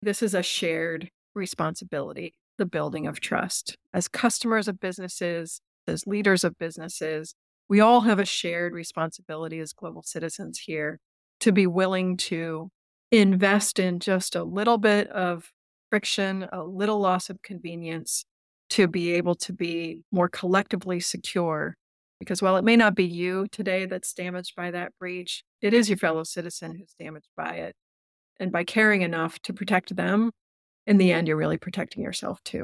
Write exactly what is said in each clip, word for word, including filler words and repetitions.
This is a shared responsibility, the building of trust. As customers of businesses, as leaders of businesses, we all have a shared responsibility as global citizens here to be willing to invest in just a little bit of friction, a little loss of convenience to be able to be more collectively secure. Because while it may not be you today that's damaged by that breach, it is your fellow citizen who's damaged by it. And by caring enough to protect them, in the end, you're really protecting yourself too.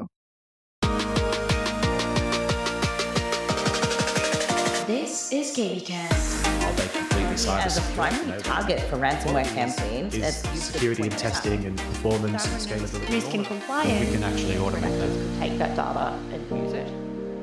This is KVCast. Are they completely cyber As a secure? primary No. target for ransomware campaigns, Is as you security and pointed out, testing and performance and scalability. Risk and compliance. We can actually automate that. take that data and use it.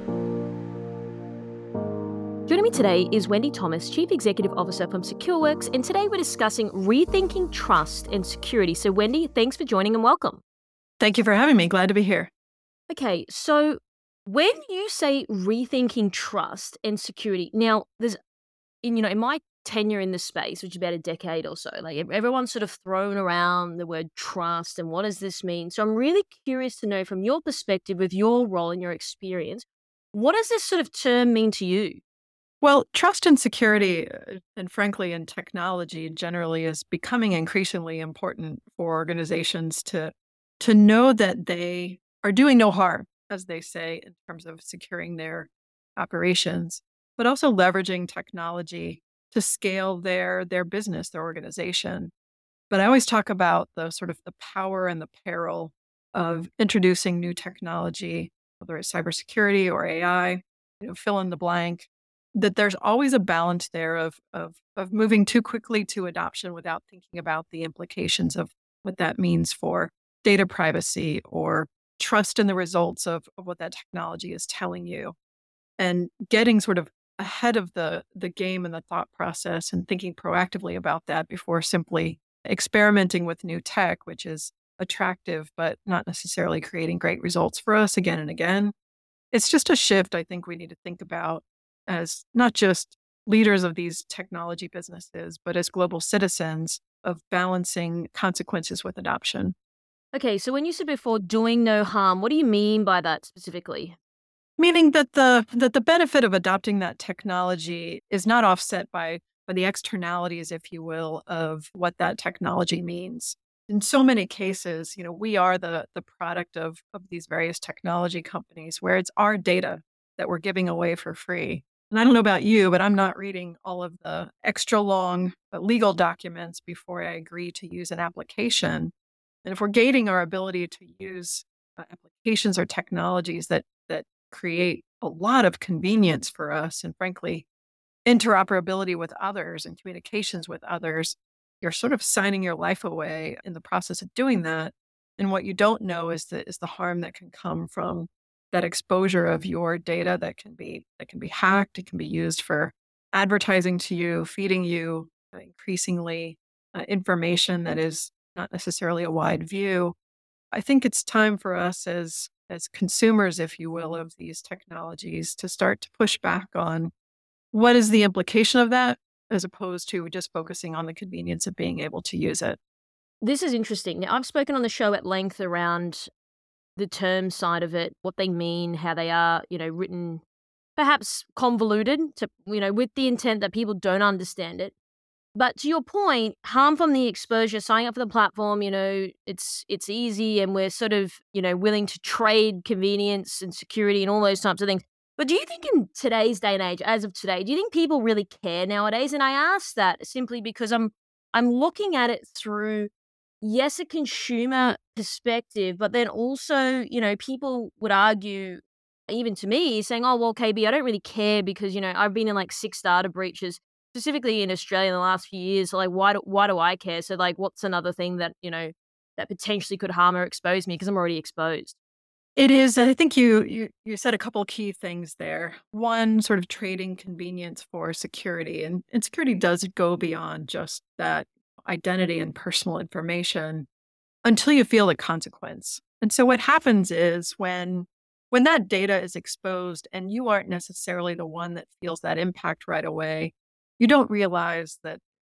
Joining me today is Wendy Thomas, Chief Executive Officer from SecureWorks, and today we're discussing rethinking trust and security. So Wendy, thanks for joining and welcome. Thank you for having me. Glad to be here. Okay, so when you say rethinking trust and security, now there's, in, you know, in my tenure in this space, which is about a decade or so, like ev- everyone's sort of thrown around the word trust and what does this mean? So I'm really curious to know from your perspective, with your role and your experience, what does this sort of term mean to you? Well, trust and security, uh, and frankly, in technology generally, is becoming increasingly important for organizations to to know that they are doing no harm, as they say, in terms of securing their operations, but also leveraging technology to scale their their business, their organization. But I always talk about the sort of the power and the peril of introducing new technology, whether it's cybersecurity or A I, you know, fill in the blank, that there's always a balance there of of of moving too quickly to adoption without thinking about the implications of what that means for data privacy or trust in the results of, of what that technology is telling you. And getting sort of ahead of the the game and the thought process and thinking proactively about that before simply experimenting with new tech, which is attractive but not necessarily creating great results for us again and again. It's just a shift I think we need to think about as not just leaders of these technology businesses, but as global citizens of balancing consequences with adoption. Okay, so when you said before doing no harm, what do you mean by that specifically? Meaning that the that the benefit of adopting that technology is not offset by by the externalities, if you will, of what that technology means. In so many cases, you know, we are the the product of of these various technology companies where it's our data that we're giving away for free. And I don't know about you, but I'm not reading all of the extra long uh, legal documents before I agree to use an application. And if we're gating our ability to use uh, applications or technologies that that create a lot of convenience for us and frankly interoperability with others and communications with others, you're sort of signing your life away in the process of doing that. And what you don't know is the is the harm that can come from that exposure of your data that can be that can be hacked. It can be used for advertising to you, feeding you uh, increasingly uh, information that is not necessarily a wide view. I think it's time for us as as consumers, if you will, of these technologies to start to push back on what is the implication of that as opposed to just focusing on the convenience of being able to use it. This is interesting. Now, I've spoken on the show at length around the term side of it, what they mean, how they are, you know, written perhaps convoluted to, you know, with the intent that people don't understand it. But to your point, harm from the exposure, signing up for the platform, you know, it's it's easy and we're sort of, you know, willing to trade convenience and security and all those types of things. But do you think in today's day and age, as of today, do you think people really care nowadays? And I ask that simply because I'm I'm looking at it through, yes, a consumer perspective, but then also, you know, people would argue, even to me, saying, oh, well, K B, I don't really care because, you know, I've been in like six data breaches, specifically in Australia in the last few years. So, like, why do, why do I care? So, like, what's another thing that, you know, that potentially could harm or expose me because I'm already exposed? It is, and I think you you you said a couple key things there. One, sort of trading convenience for security, and, and security does go beyond just that identity and personal information until you feel the consequence. And so what happens is when when that data is exposed and you aren't necessarily the one that feels that impact right away, you don't realize that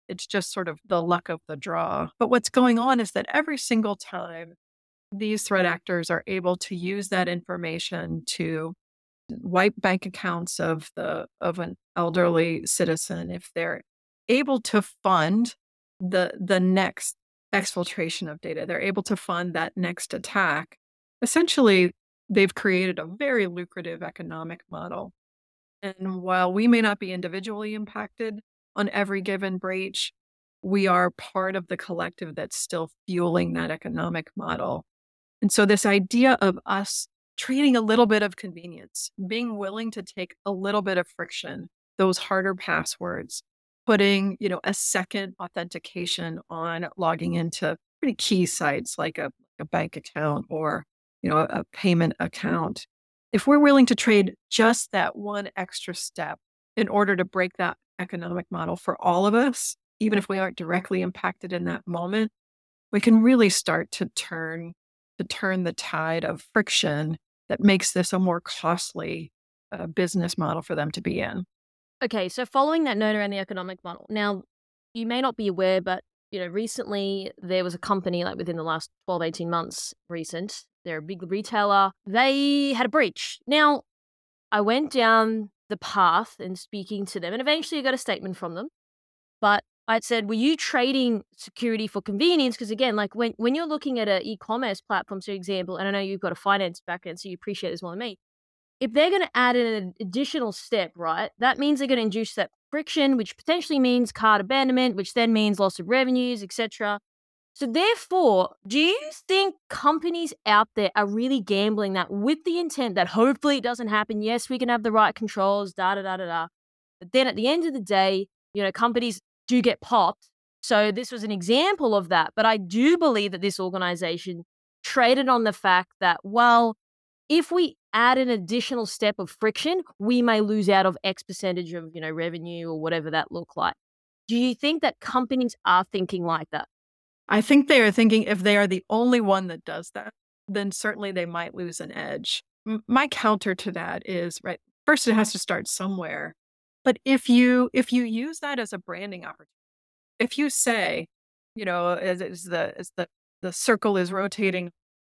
It's just sort of the luck of the draw. But what's going on is that every single time these threat actors are able to use that information to wipe bank accounts of the of an elderly citizen, if they're able to fund the the next exfiltration of data, they're able to fund that next attack. Essentially, they've created a very lucrative economic model. And while we may not be individually impacted on every given breach, we are part of the collective that's still fueling that economic model. And so this idea of us trading a little bit of convenience, being willing to take a little bit of friction, those harder passwords, putting, you know, a second authentication on logging into pretty key sites like a, a bank account or, you know, a, a payment account. If we're willing to trade just that one extra step in order to break that economic model for all of us, even if we aren't directly impacted in that moment, we can really start to turn to turn the tide of friction that makes this a more costly uh, business model for them to be in. Okay, so following that note around the economic model, now you may not be aware, but you know, recently there was a company, like within the last twelve, eighteen months recent, they're a big retailer, they had a breach. Now, I went down the path and speaking to them, and eventually I got a statement from them. But I said, were you trading security for convenience? Because again, like when, when you're looking at an e-commerce platform, for example, and I know you've got a finance background, so you appreciate this more than me. If they're going to add an additional step, right, that means they're going to induce that friction, which potentially means cart abandonment, which then means loss of revenues, et cetera. So therefore, do you think companies out there are really gambling that with the intent that hopefully it doesn't happen? Yes, we can have the right controls, da da da da da. But then at the end of the day, you know, companies do get popped. So this was an example of that. But I do believe that this organization traded on the fact that, well, if we add an additional step of friction, we may lose out of X percentage of, you know, revenue or whatever that look like. Do you think that companies are thinking like that? I think they are thinking if they are the only one that does that, then certainly they might lose an edge. M- my counter to that is, right, first it has to start somewhere. But if you if you use that as a branding opportunity, if you say, you know, as, as the as the the circle is rotating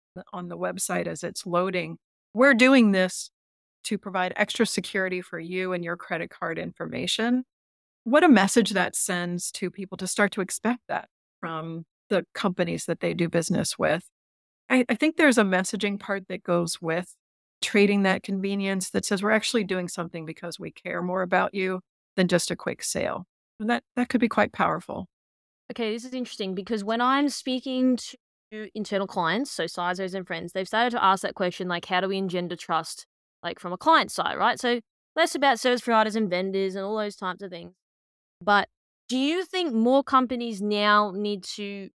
on the website as it's loading, we're doing this to provide extra security for you and your credit card information. What a message that sends to people to start to expect that from the companies that they do business with. I, I think there's a messaging part that goes with trading that convenience that says we're actually doing something because we care more about you than just a quick sale. And that, that could be quite powerful. Okay, this is interesting because when I'm speaking to internal clients, so C I S Os and friends, they've started to ask that question, like, how do we engender trust, like from a client side, right? So less about service providers and vendors and all those types of things. But do you think more companies now need to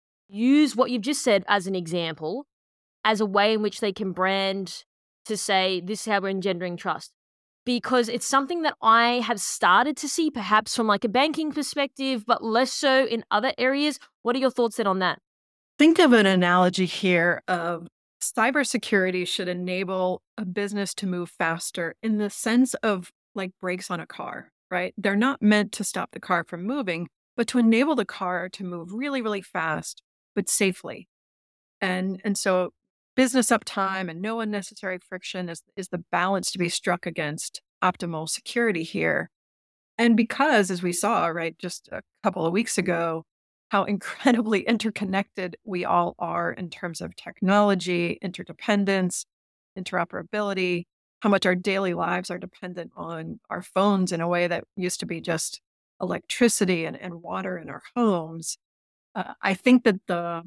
use what you've just said as an example, as a way in which they can brand to say, this is how we're engendering trust? Because it's something that I have started to see perhaps from like a banking perspective, but less so in other areas. What are your thoughts then on that? Think of an analogy here of cybersecurity should enable a business to move faster in the sense of like brakes on a car, right? They're not meant to stop the car from moving, but to enable the car to move really, really fast, but safely. And, and so business uptime and no unnecessary friction is, is the balance to be struck against optimal security here. And because, as we saw, right, just a couple of weeks ago, how incredibly interconnected we all are in terms of technology, interdependence, interoperability, how much our daily lives are dependent on our phones in a way that used to be just electricity and, and water in our homes. Uh, I think that the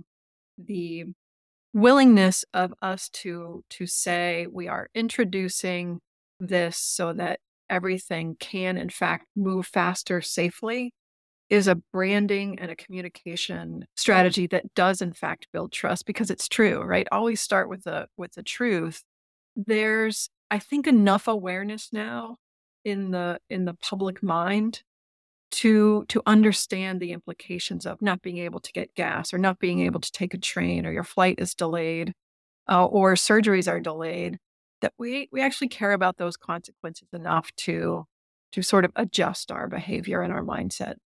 the willingness of us to to say we are introducing this so that everything can in fact move faster safely is a branding and a communication strategy that does in fact build trust, because it's true, right? Always start with the with the truth. There's, I think, enough awareness now in the in the public mind to to understand the implications of not being able to get gas or not being able to take a train, or your flight is delayed, uh, or surgeries are delayed, that we we actually care about those consequences enough to to sort of adjust our behavior and our mindset.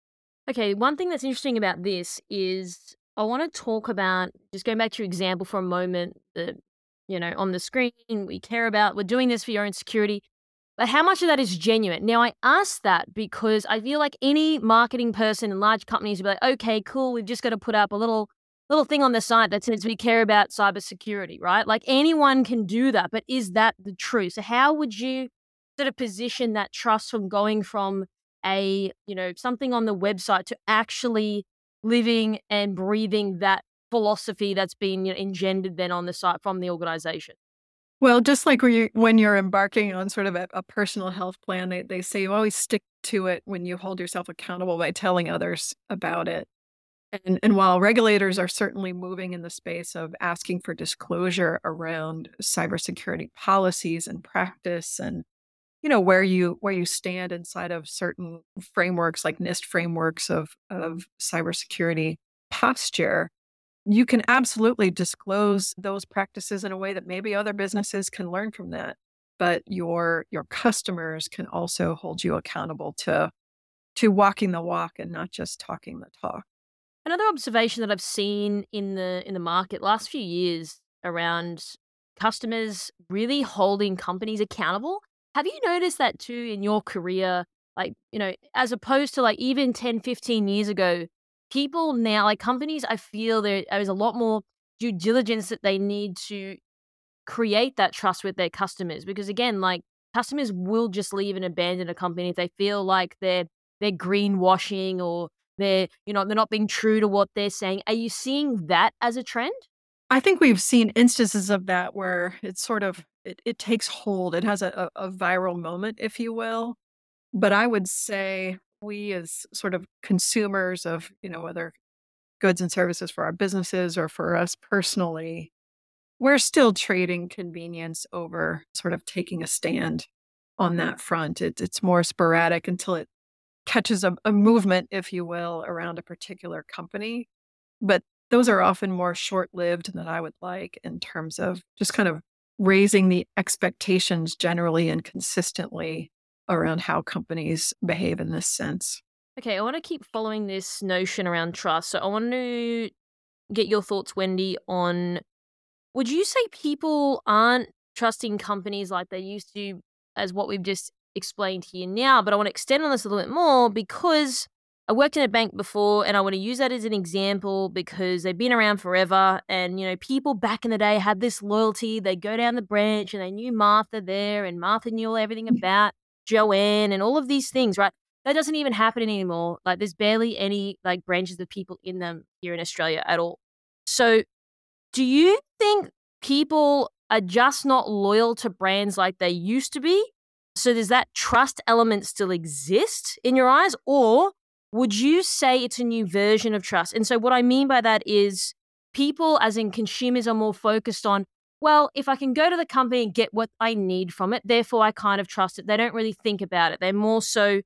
Okay, one thing that's interesting about this is I want to talk about just going back to your example for a moment that, you know, on the screen we care about, we're doing this for your own security, but how much of that is genuine? Now, I ask that because I feel like any marketing person in large companies would be like, okay, cool, we've just got to put up a little little thing on the site that says we care about cybersecurity, right? Like anyone can do that, but is that the truth? So how would you sort of position that trust from going from a, you know, something on the website to actually living and breathing that philosophy that's been, you know, engendered then on the site from the organization? Well, just like when you when you're embarking on sort of a, a personal health plan, they, they say you always stick to it when you hold yourself accountable by telling others about it. And, and while regulators are certainly moving in the space of asking for disclosure around cybersecurity policies and practice and you know where you where you stand inside of certain frameworks like NIST frameworks of of cybersecurity posture, you can absolutely disclose those practices in a way that maybe other businesses can learn from that. But your your customers can also hold you accountable to to walking the walk and not just talking the talk. Another observation that I've seen in the in the market last few years around customers really holding companies accountable. Have you noticed that too in your career? Like, you know, as opposed to like even ten, fifteen years ago, people now, like companies, I feel there is a lot more due diligence that they need to create that trust with their customers. Because again, like customers will just leave and abandon a company if they feel like they're they're greenwashing or they're, you know, they're not being true to what they're saying. Are you seeing that as a trend? I think we've seen instances of that where it's sort of it, it takes hold. It has a, a, a viral moment, if you will. But I would say we as sort of consumers of, you know, whether goods and services for our businesses or for us personally, we're still trading convenience over sort of taking a stand on that front. It, it's more sporadic until it catches a, a movement, if you will, around a particular company. But those are often more short lived than I would like in terms of just kind of raising the expectations generally and consistently around how companies behave in this sense. Okay, I want to keep following this notion around trust. So I want to get your thoughts, Wendy, on would you say people aren't trusting companies like they used to, as what we've just explained here now? But I want to extend on this a little bit more because I worked in a bank before and I want to use that as an example because they've been around forever. And, you know, people back in the day had this loyalty. They'd go down the branch and they knew Martha there and Martha knew everything about Joanne and all of these things, right? That doesn't even happen anymore. Like there's barely any like branches of people in them here in Australia at all. So do you think people are just not loyal to brands like they used to be? So does that trust element still exist in your eyes? Or would you say it's a new version of trust? And so what I mean by that is people, as in consumers, are more focused on, well, if I can go to the company and get what I need from it, therefore I kind of trust it. They don't really think about it. They're more so,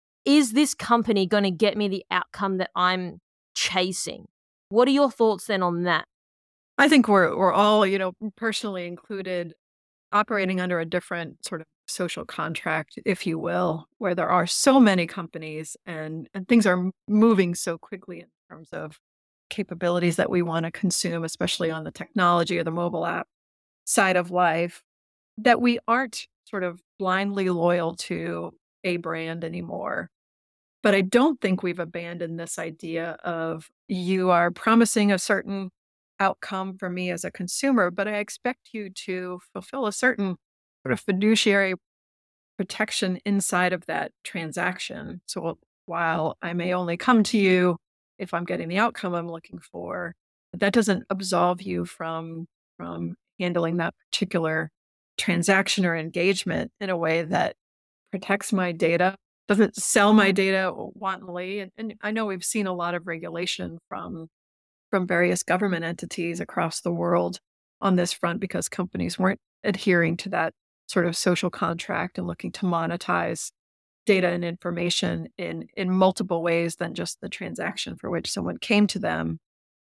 is this company going to get me the outcome that I'm chasing? What are your thoughts then on that? I think we're we're all, you know, personally included, operating under a different sort of social contract, if you will, where there are so many companies and, and things are m- moving so quickly in terms of capabilities that we want to consume, especially on the technology or the mobile app side of life, that we aren't sort of blindly loyal to a brand anymore. But I don't think we've abandoned this idea of you are promising a certain outcome for me as a consumer, but I expect you to fulfill a certain sort of fiduciary protection inside of that transaction. So while I may only come to you if I'm getting the outcome I'm looking for, that doesn't absolve you from from handling that particular transaction or engagement in a way that protects my data, doesn't sell my data wantonly. And, and I know we've seen a lot of regulation from from various government entities across the world on this front because companies weren't adhering to that sort of social contract and looking to monetize data and information in in multiple ways than just the transaction for which someone came to them.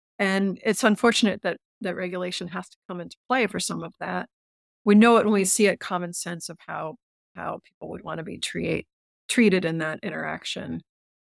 And it's unfortunate that that regulation has to come into play for some of that. We know it when we see it, common sense of how how people would want to be treat, treated in that interaction.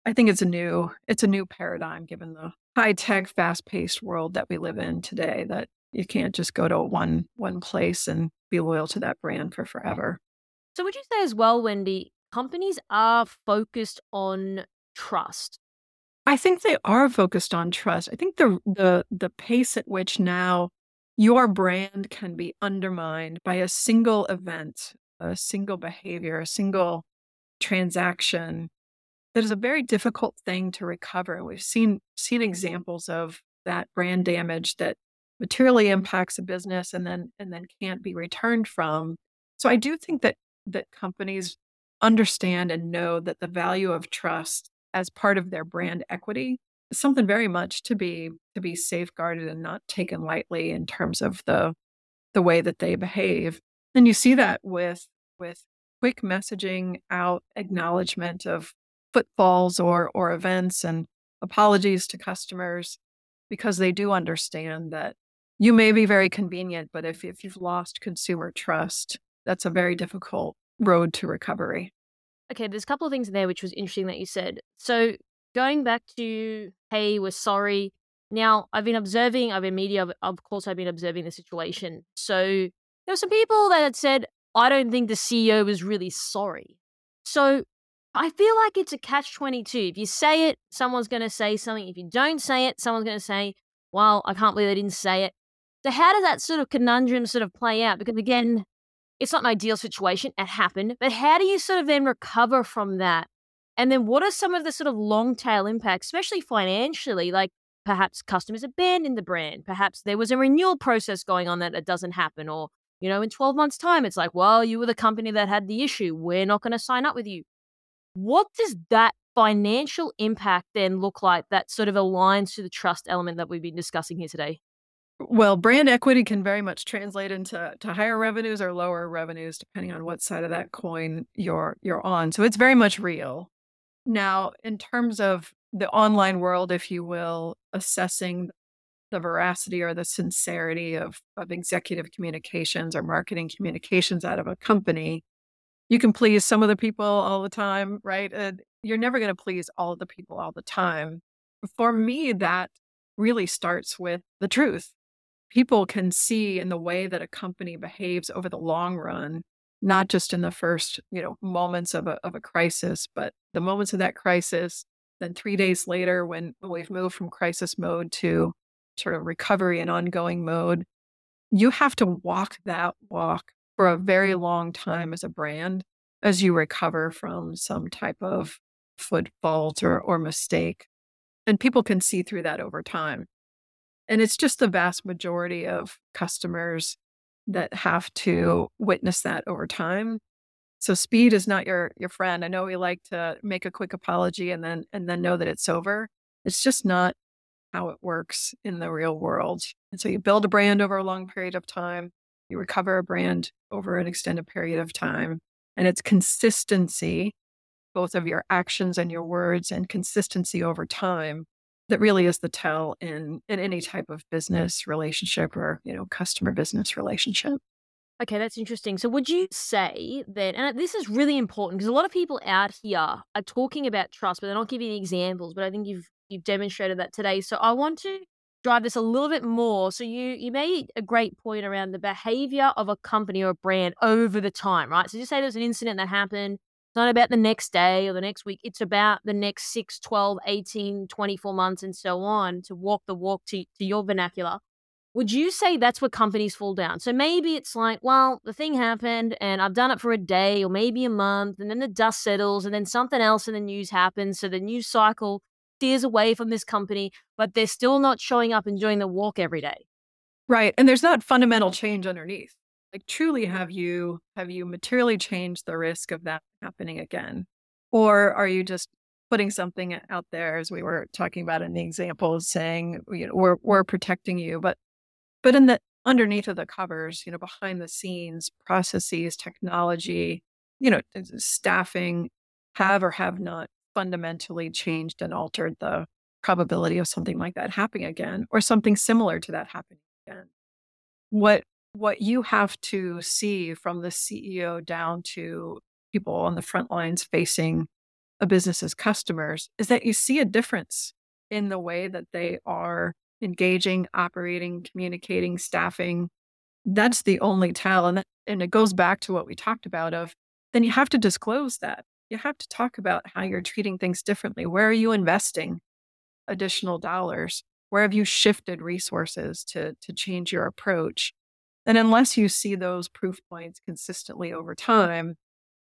I think it's a new it's a new paradigm given the high-tech, fast-paced world that we live in today, that you can't just go to one one place and be loyal to that brand for forever. So would you say as well, Wendy, companies are focused on trust? I think they are focused on trust. I think the the the pace at which now your brand can be undermined by a single event, a single behavior, a single transaction, that is a very difficult thing to recover. We've seen seen examples of that brand damage that materially impacts a business and then and then can't be returned from. So I do think that that companies understand and know that the value of trust as part of their brand equity is something very much to be to be safeguarded and not taken lightly in terms of the the way that they behave. And you see that with with quick messaging out, acknowledgement of footfalls or or events, and apologies to customers, because they do understand that you may be very convenient, but if, if you've lost consumer trust, that's a very difficult road to recovery. Okay, there's a couple of things in there which was interesting that you said. So going back to, hey, we're sorry. Now, I've been observing, I've been media, of of course, I've been observing the situation. So there were some people that had said, I don't think the C E O was really sorry. So I feel like it's a catch twenty-two. If you say it, someone's going to say something. If you don't say it, someone's going to say, well, I can't believe they didn't say it. So how does that sort of conundrum sort of play out? Because again, it's not an ideal situation. It happened. But how do you sort of then recover from that? And then what are some of the sort of long tail impacts, especially financially? Like perhaps customers abandoned the brand. Perhaps there was a renewal process going on that it doesn't happen. Or, you know, in twelve months' time, it's like, well, you were the company that had the issue. We're not going to sign up with you. What does that financial impact then look like that sort of aligns to the trust element that we've been discussing here today? Well, brand equity can very much translate into to higher revenues or lower revenues, depending on what side of that coin you're you're on. So it's very much real. Now, in terms of the online world, if you will, assessing the veracity or the sincerity of, of executive communications or marketing communications out of a company, you can please some of the people all the time, right? And you're never going to please all of the people all the time. For me, that really starts with the truth. People can see in the way that a company behaves over the long run, not just in the first, you know, moments of a of a crisis, but the moments of that crisis, then three days later when we've moved from crisis mode to sort of recovery and ongoing mode. You have to walk that walk for a very long time as a brand as you recover from some type of foot fault or, or mistake. And people can see through that over time. And it's just the vast majority of customers that have to witness that over time. So speed is not your your friend. I know we like to make a quick apology and then and then know that it's over. It's just not how it works in the real world. And so you build a brand over a long period of time, you recover a brand over an extended period of time, and it's consistency, both of your actions and your words, and consistency over time that really is the tell in in any type of business relationship or, you know, customer business relationship. Okay, that's interesting. So would you say that, and this is really important because a lot of people out here are talking about trust, but they're not giving examples, but I think you've you've demonstrated that today. So I want to drive this a little bit more. So you you made a great point around the behavior of a company or a brand over the time, right? So just say there's an incident that happened. It's not about the next day or the next week. It's about the next six, twelve, eighteen, twenty-four months and so on to walk the walk to, to your vernacular. Would you say that's where companies fall down? So maybe it's like, well, the thing happened and I've done it for a day or maybe a month, and then the dust settles and then something else in the news happens. So the news cycle steers away from this company, but they're still not showing up and doing the walk every day. Right. And there's not fundamental change underneath. Like truly have you have you materially changed the risk of that happening again? Or are you just putting something out there, as we were talking about in the example, saying, you know, we're we're protecting you, but But in the underneath of the covers, you know, behind the scenes, processes, technology, you know, staffing have or have not fundamentally changed and altered the probability of something like that happening again, or something similar to that happening again. What what you have to see from the C E O down to people on the front lines facing a business's customers is that you see a difference in the way that they are engaging, operating, communicating, staffing. That's the only tell. And, that, and it goes back to what we talked about of then you have to disclose that. You have to talk about how you're treating things differently. Where are you investing additional dollars? Where have you shifted resources to, to change your approach? And unless you see those proof points consistently over time,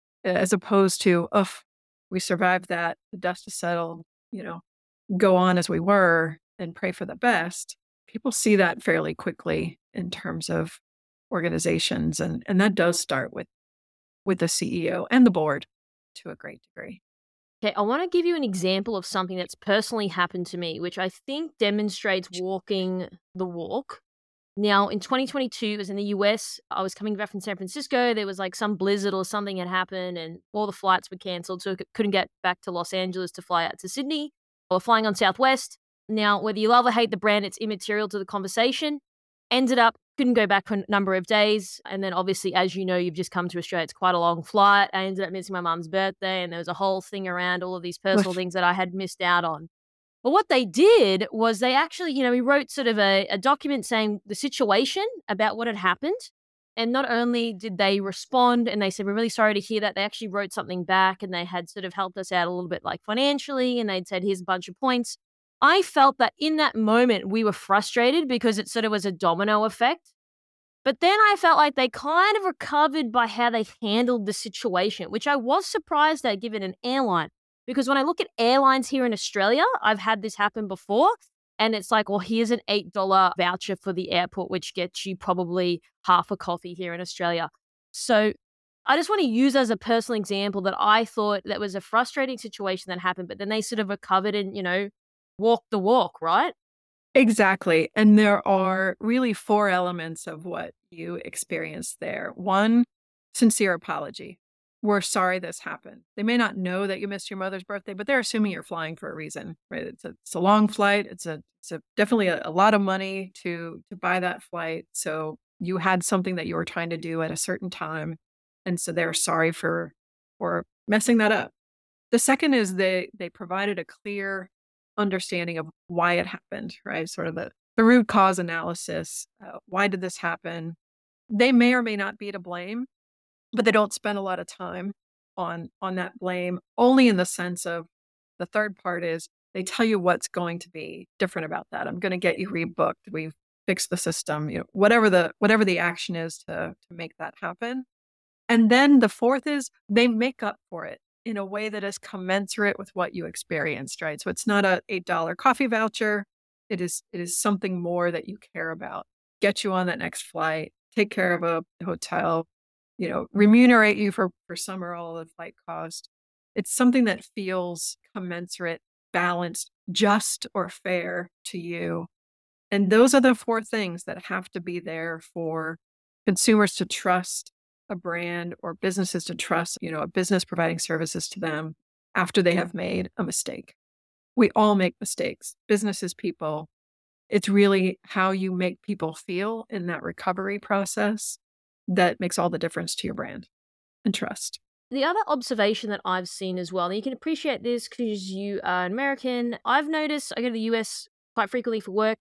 as opposed to, oh, we survived that, the dust has settled, you know, go on as we were and pray for the best, people see that fairly quickly in terms of organizations. And, and that does start with, with the C E O and the board to a great degree. Okay, I want to give you an example of something that's personally happened to me, which I think demonstrates walking the walk. Now, in twenty twenty-two, it was in the U S. I was coming back from San Francisco. There was like some blizzard or something had happened and all the flights were canceled. So I couldn't get back to Los Angeles to fly out to Sydney. I was flying on Southwest. Now, whether you love or hate the brand, it's immaterial to the conversation. Ended up, couldn't go back for a number of days. And then obviously, as you know, you've just come to Australia. It's quite a long flight. I ended up missing my mum's birthday and there was a whole thing around all of these personal things that I had missed out on. But what they did was they actually, you know, we wrote sort of a, a document saying the situation about what had happened. And not only did they respond and they said, we're really sorry to hear that, they actually wrote something back and they had sort of helped us out a little bit like financially. And they'd said, here's a bunch of points. I felt that in that moment we were frustrated because it sort of was a domino effect. But then I felt like they kind of recovered by how they handled the situation, which I was surprised at given an airline. Because when I look at airlines here in Australia, I've had this happen before. And it's like, well, here's an eight dollars voucher for the airport, which gets you probably half a coffee here in Australia. So I just want to use as a personal example that I thought that was a frustrating situation that happened, but then they sort of recovered and, you know, walked the walk, right? Exactly. And there are really four elements of what you experienced there. One, sincere apology. We're sorry this happened. They may not know that you missed your mother's birthday, but they're assuming you're flying for a reason, right? It's a, it's a long flight. It's a, it's a definitely a, a lot of money to, to buy that flight. So you had something that you were trying to do at a certain time. And so they're sorry for, for messing that up. The second is they, they provided a clear understanding of why it happened, right? Sort of the, the root cause analysis. Uh, why did this happen? They may or may not be to blame, but they don't spend a lot of time on, on that blame, only in the sense of the third part is they tell you what's going to be different about that. I'm going to get you rebooked. We've fixed the system, you know, whatever the, whatever the action is to, to make that happen. And then the fourth is they make up for it in a way that is commensurate with what you experienced, right? So it's not a eight dollars coffee voucher. It is, it is something more that you care about. Get you on that next flight, take care of a hotel, you know, remunerate you for, for some or all of the flight cost. It's something that feels commensurate, balanced, just or fair to you. And those are the four things that have to be there for consumers to trust a brand or businesses to trust, you know, a business providing services to them after they have made a mistake. We all make mistakes, businesses, people. It's really how you make people feel in that recovery process that makes all the difference to your brand and trust. The other observation that I've seen as well, and you can appreciate this because you are an American, I've noticed I go to the U S quite frequently for work.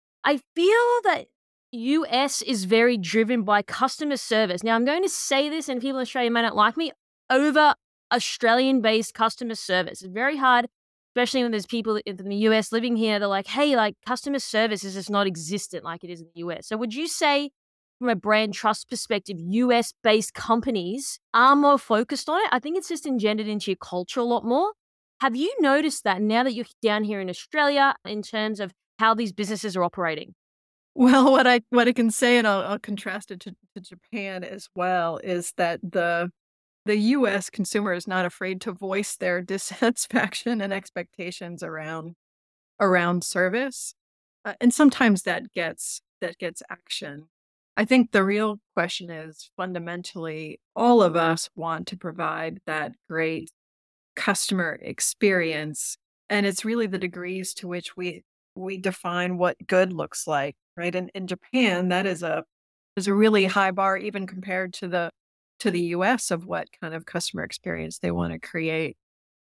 I feel that U S is very driven by customer service. Now, I'm going to say this, and people in Australia may not like me, over Australian-based customer service. It's very hard, especially when there's people in the U S living here. They're like, hey, like customer service is just not existent like it is in the U S. So would you say from a brand trust perspective, U S-based companies are more focused on it? I think it's just engendered into your culture a lot more. Have you noticed that now that you're down here in Australia in terms of how these businesses are operating? Well, what I what I can say, and I'll, I'll contrast it to, to Japan as well, is that the the U S consumer is not afraid to voice their dissatisfaction and expectations around around service, uh, and sometimes that gets that gets action. I think the real question is fundamentally, all of us want to provide that great customer experience, and it's really the degrees to which we we define what good looks like. Right. And in Japan, that is a is a really high bar, even compared to the to the U S of what kind of customer experience they want to create.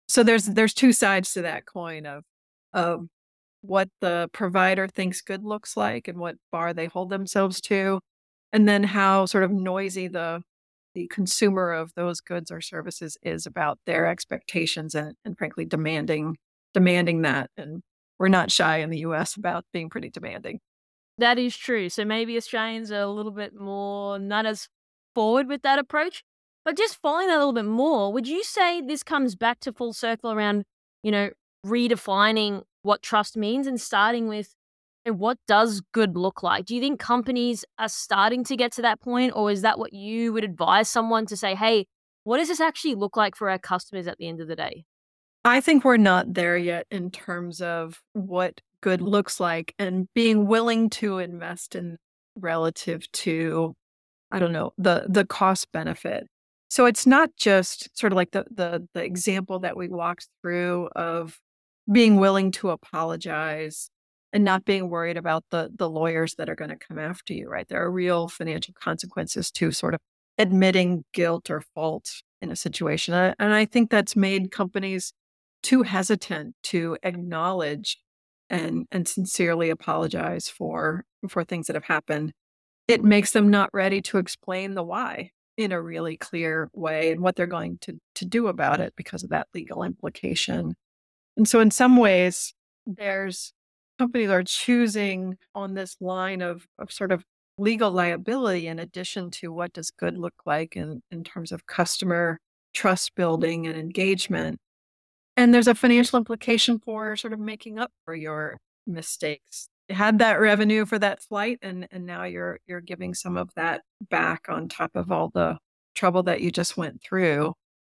So there's there's two sides to that coin of of what the provider thinks good looks like and what bar they hold themselves to, and then how sort of noisy the the consumer of those goods or services is about their expectations and, and frankly demanding demanding that. And we're not shy in the U S about being pretty demanding. That is true. So maybe Australians are a little bit more not as forward with that approach. But just following that a little bit more, would you say this comes back to full circle around, you know, redefining what trust means and starting with uh, what does good look like? Do you think companies are starting to get to that point, or is that what you would advise someone to say, hey, what does this actually look like for our customers at the end of the day? I think we're not there yet in terms of what good looks like and being willing to invest in relative to, I don't know, the the cost benefit. So it's not just sort of like the the the example that we walked through of being willing to apologize and not being worried about the the lawyers that are going to come after you, right? There are real financial consequences to sort of admitting guilt or fault in a situation. Uh, And I think that's made companies too hesitant to acknowledge and and sincerely apologize for for things that have happened. It makes them not ready to explain the why in a really clear way and what they're going to to do about it because of that legal implication. And so in some ways, there's companies are choosing on this line of of sort of legal liability in addition to what does good look like in, in terms of customer trust building and engagement. And there's a financial implication for sort of making up for your mistakes. You had that revenue for that flight and and now you're you're giving some of that back on top of all the trouble that you just went through.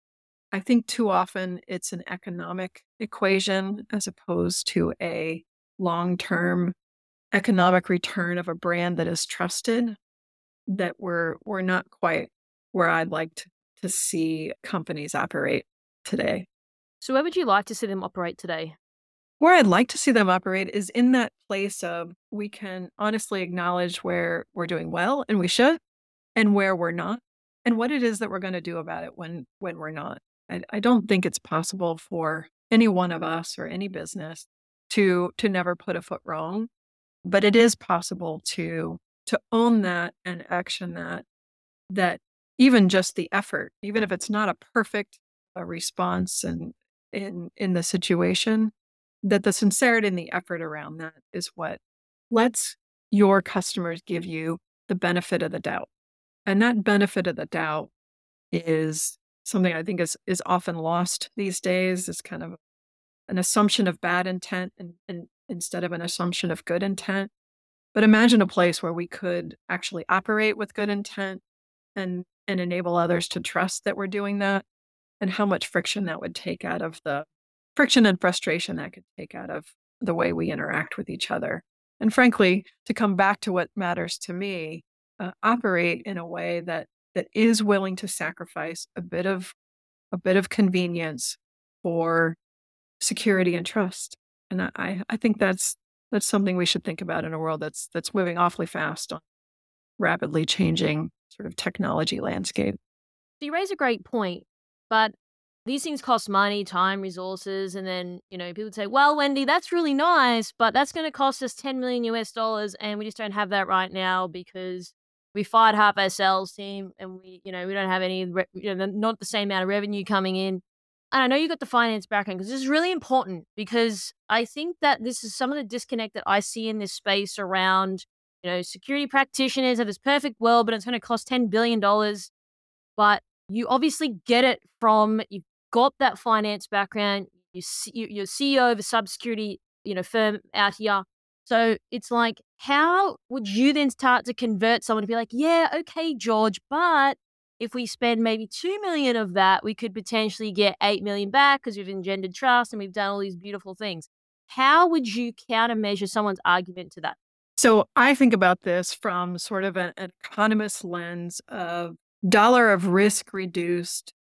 I think too often it's an economic equation as opposed to a long-term economic return of a brand that is trusted that we're we're not quite where I'd like to, to see companies operate today. So where would you like to see them operate today? Where I'd like to see them operate is in that place of we can honestly acknowledge where we're doing well and we should, and where we're not, and what it is that we're going to do about it when when we're not. I, I don't think it's possible for any one of us or any business to to never put a foot wrong, but it is possible to to own that and action that that even just the effort, even if it's not a perfect uh, response and in in the situation, that the sincerity and the effort around that is what lets your customers give you the benefit of the doubt. And that benefit of the doubt is something I think is is often lost these days. It's kind of an assumption of bad intent and, and instead of an assumption of good intent. But imagine a place where we could actually operate with good intent and and enable others to trust that we're doing that, and how much friction that would take out of the friction and frustration that could take out of the way we interact with each other. And frankly, to come back to what matters to me, uh, operate in a way that that is willing to sacrifice a bit of a bit of convenience for security and trust. And I, I I think that's that's something we should think about in a world that's that's moving awfully fast on rapidly changing sort of technology landscape. So you raise a great point, but these things cost money, time, resources, and then, you know, people say, well, Wendy, that's really nice, but that's going to cost us ten million U S dollars, and we just don't have that right now because we fired half our sales team and we, you know, we don't have any, re- you know, not the same amount of revenue coming in. And I know you got the finance background because this is really important because I think that this is some of the disconnect that I see in this space around, you know, security practitioners have this perfect world, but it's going to cost ten billion dollars. But you obviously get it from, you've got that finance background, you see, you- you're C E O of a cybersecurity, you know, firm out here. So it's like, how would you then start to convert someone to be like, yeah, okay, George, but if we spend maybe two million of that, we could potentially get eight million back because we've engendered trust and we've done all these beautiful things. How would you countermeasure someone's argument to that? So I think about this from sort of an, an economist lens of dollar of risk reduced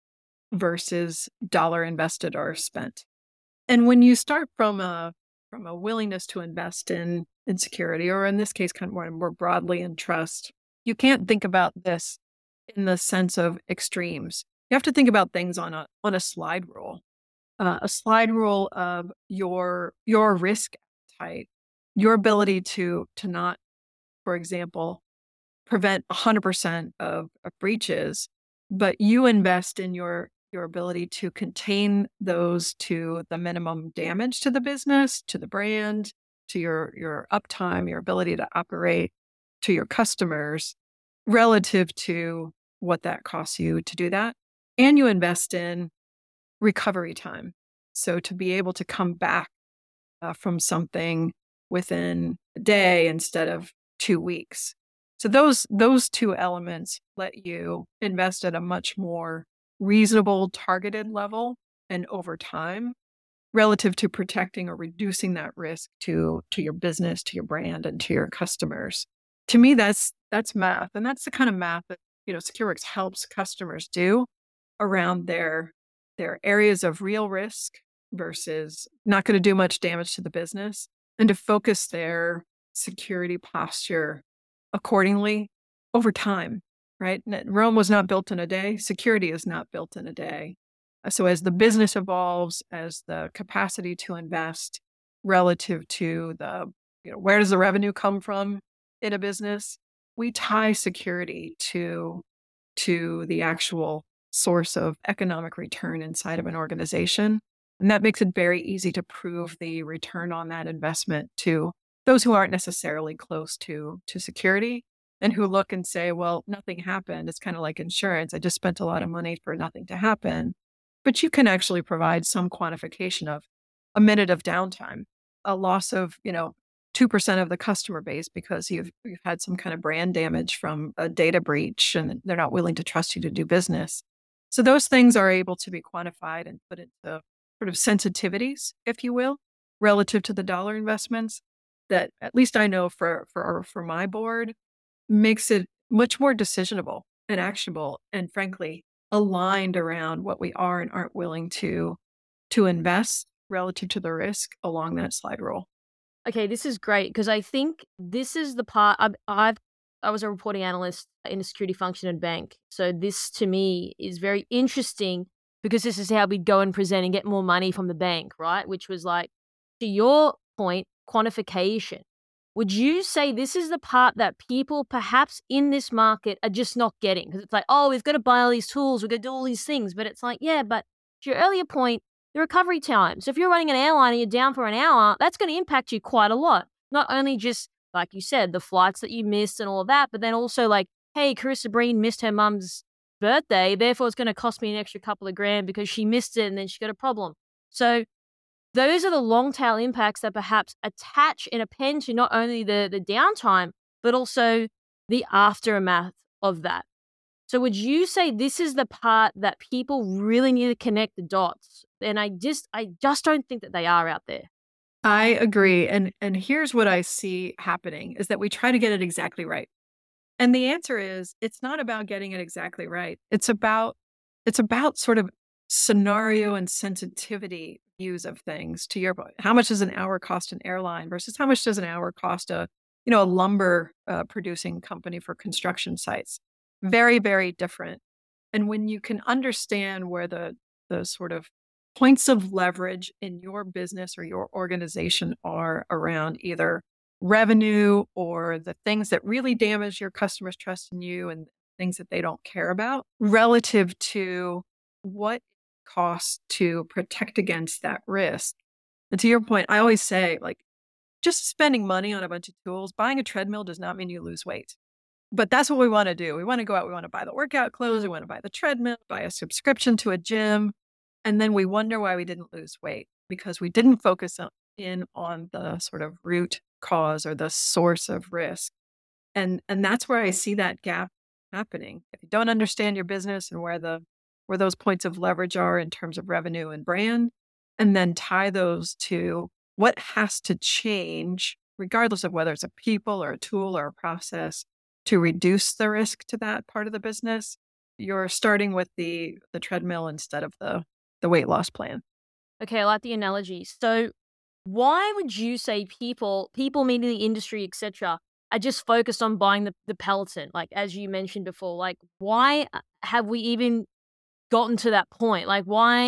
versus dollar invested or spent. And when you start from a from a willingness to invest in in security, or in this case, kind of more, more broadly in trust, you can't think about this in the sense of extremes. You have to think about things on a on a slide rule. uh, a slide rule of your your risk appetite, your ability to to not, for example, prevent one hundred percent of, of breaches, but you invest in your your ability to contain those to the minimum damage to the business, to the brand, to your your uptime, your ability to operate, to your customers, relative to what that costs you to do that. And you invest in recovery time. So to be able to come back uh, from something within a day instead of two weeks. So those those two elements let you invest at a much more reasonable, targeted level and over time, relative to protecting or reducing that risk to to your business, to your brand, and to your customers. To me, that's that's math, and that's the kind of math that you know SecureWorks helps customers do around their their areas of real risk versus not going to do much damage to the business, and to focus their security posture accordingly over time, right? Rome was not built in a day. Security is not built in a day. So as the business evolves, as the capacity to invest relative to the, you know, where does the revenue come from in a business, we tie security to, to the actual source of economic return inside of an organization. And that makes it very easy to prove the return on that investment to those who aren't necessarily close to, to security and who look and say, well, nothing happened. It's kind of like insurance. I just spent a lot of money for nothing to happen. But you can actually provide some quantification of a minute of downtime, a loss of, you know, two percent of the customer base because you've, you've had some kind of brand damage from a data breach and they're not willing to trust you to do business. So those things are able to be quantified and put into sort of sensitivities, if you will, relative to the dollar investments that at least I know for, for, for my board makes it much more decisionable and actionable and frankly aligned around what we are and aren't willing to to invest relative to the risk along that slide rule. Okay, this is great because I think this is the part I've, I've I was a reporting analyst in a security function at bank. So this to me is very interesting because this is how we'd go and present and get more money from the bank, right? Which was like, to your point, quantification. Would you say this is the part that people perhaps in this market are just not getting? Because it's like, oh, we've got to buy all these tools, we've got to do all these things. But it's like, yeah, but to your earlier point, the recovery time. So if you're running an airline and you're down for an hour, that's going to impact you quite a lot. Not only just, like you said, the flights that you missed and all of that, but then also like, hey, Carissa Breen missed her mum's birthday, therefore it's going to cost me an extra couple of grand because she missed it and then she got a problem. So those are the long tail impacts that perhaps attach and append to not only the, the downtime, but also the aftermath of that. So would you say this is the part that people really need to connect the dots? And I just, I just don't think that they are out there. I agree. And, and here's what I see happening is that we try to get it exactly right. And the answer is, it's not about getting it exactly right. It's about, it's about sort of scenario and sensitivity views of things. To your point, how much does an hour cost an airline versus how much does an hour cost a, you know, a lumber uh, producing company for construction sites? Very, very different. And when you can understand where the the sort of points of leverage in your business or your organization are around either revenue or the things that really damage your customers' trust in you and things that they don't care about, relative to what it costs to protect against that risk. And to your point, I always say, like, just spending money on a bunch of tools, buying a treadmill does not mean you lose weight. But that's what we want to do. We want to go out, we want to buy the workout clothes, we want to buy the treadmill, buy a subscription to a gym. And then we wonder why we didn't lose weight because we didn't focus in on the sort of root cause or the source of risk. And, and that's where I see that gap happening. If you don't understand your business and where the where those points of leverage are in terms of revenue and brand, and then tie those to what has to change, regardless of whether it's a people or a tool or a process, to reduce the risk to that part of the business, you're starting with the the treadmill instead of the the weight loss plan. Okay, I like the analogy. So why would you say people, people meaning the industry, et cetera, are just focused on buying the, the Peloton? Like, as you mentioned before, like, why have we even gotten to that point? Like, why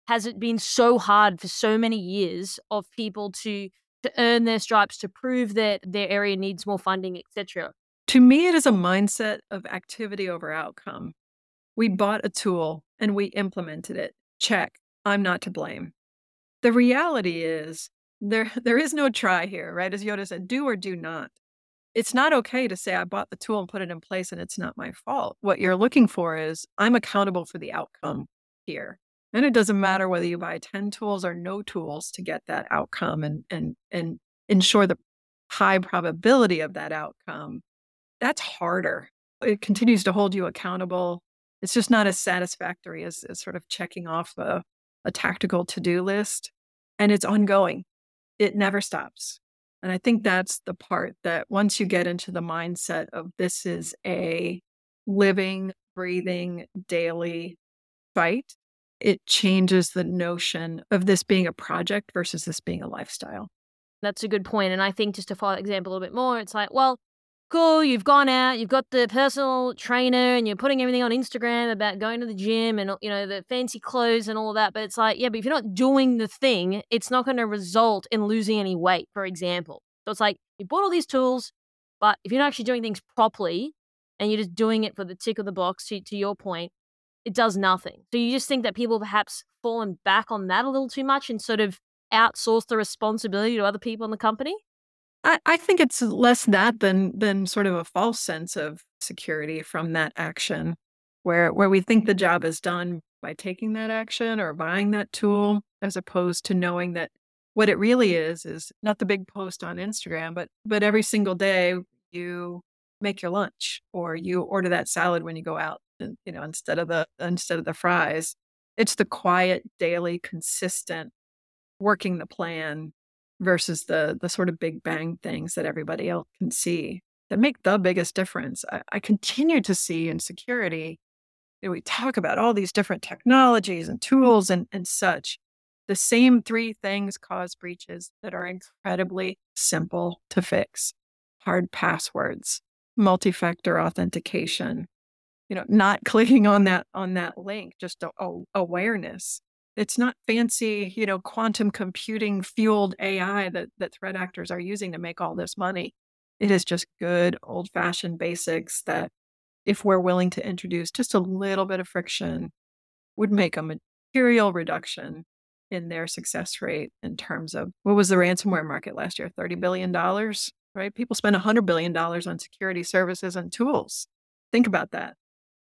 has it been so hard for so many years of people to to earn their stripes, to prove that their area needs more funding, et cetera? To me, it is a mindset of activity over outcome. We bought a tool and we implemented it. Check. I'm not to blame. The reality is there there is no try here, right? As Yoda said, do or do not. It's not okay to say I bought the tool and put it in place and it's not my fault. What you're looking for is I'm accountable for the outcome here. And it doesn't matter whether you buy ten tools or no tools to get that outcome and and and ensure the high probability of that outcome. That's harder. It continues to hold you accountable. It's just not as satisfactory as, as sort of checking off a, a tactical to-do list. And it's ongoing. It never stops. And I think that's the part that once you get into the mindset of this is a living, breathing, daily fight, it changes the notion of this being a project versus this being a lifestyle. That's a good point. And I think just to follow that example a little bit more, it's like, well, cool, you've gone out, you've got the personal trainer and you're putting everything on Instagram about going to the gym and, you know, the fancy clothes and all of that. But it's like, yeah, but if you're not doing the thing, it's not going to result in losing any weight, for example. So it's like, you bought all these tools, but if you're not actually doing things properly and you're just doing it for the tick of the box, to, to your point, it does nothing. So you just think that people perhaps fallen back on that a little too much and sort of outsource the responsibility to other people in the company? I, I think it's less that than than sort of a false sense of security from that action, where where we think the job is done by taking that action or buying that tool, as opposed to knowing that what it really is is not the big post on Instagram, but but every single day you make your lunch or you order that salad when you go out, and, you know, instead of the instead of the fries. It's the quiet, daily, consistent working the plan versus the the sort of big bang things that everybody else can see that make the biggest difference. I, I continue to see in security, you know, we talk about all these different technologies and tools and, and such. The same three things cause breaches that are incredibly simple to fix. Hard passwords, multi-factor authentication, you know, not clicking on that on that link, just a, a, awareness. It's not fancy, you know, quantum computing fueled A I that, that threat actors are using to make all this money. It is just good old fashioned basics that if we're willing to introduce just a little bit of friction would make a material reduction in their success rate in terms of what was the ransomware market last year? thirty billion dollars, right? People spend one hundred billion dollars on security services and tools. Think about that.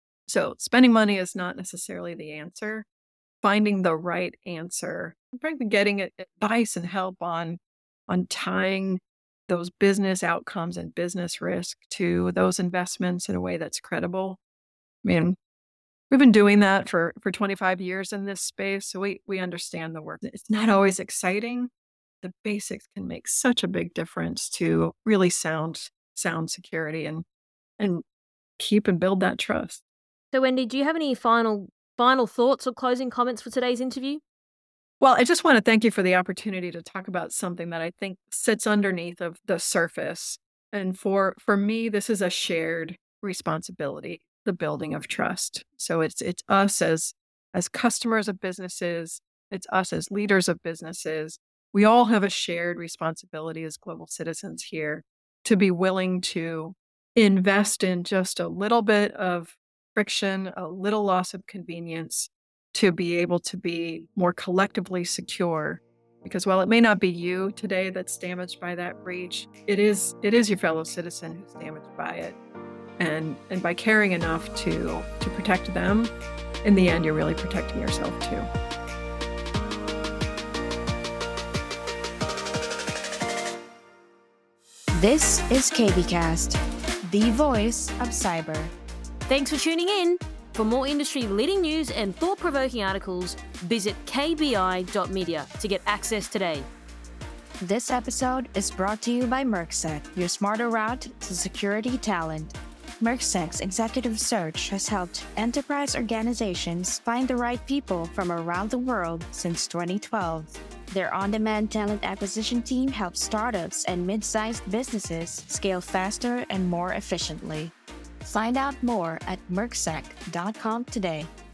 So spending money is not necessarily the answer. Finding the right answer, frankly, getting advice and help on, on tying those business outcomes and business risk to those investments in a way that's credible. I mean, we've been doing that for, for twenty-five years in this space, so we, we understand the work. It's not always exciting. The basics can make such a big difference to really sound sound security and and keep and build that trust. So, Wendy, do you have any final Final thoughts or closing comments for today's interview? Well, I just want to thank you for the opportunity to talk about something that I think sits underneath of the surface. And for for me, this is a shared responsibility, the building of trust. So it's it's us as as customers of businesses, it's us as leaders of businesses. We all have a shared responsibility as global citizens here to be willing to invest in just a little bit of friction, a little loss of convenience to be able to be more collectively secure. Because while it may not be you today that's damaged by that breach, it is it is your fellow citizen who's damaged by it. And and by caring enough to to protect them, in the end, you're really protecting yourself too. This is KBcast, the voice of cyber. Thanks for tuning in. For more industry-leading news and thought-provoking articles, visit k b i dot media to get access today. This episode is brought to you by Mercsec, your smarter route to security talent. Mercsec's executive search has helped enterprise organizations find the right people from around the world since twenty twelve. Their on-demand talent acquisition team helps startups and mid-sized businesses scale faster and more efficiently. Find out more at mercsec dot com today.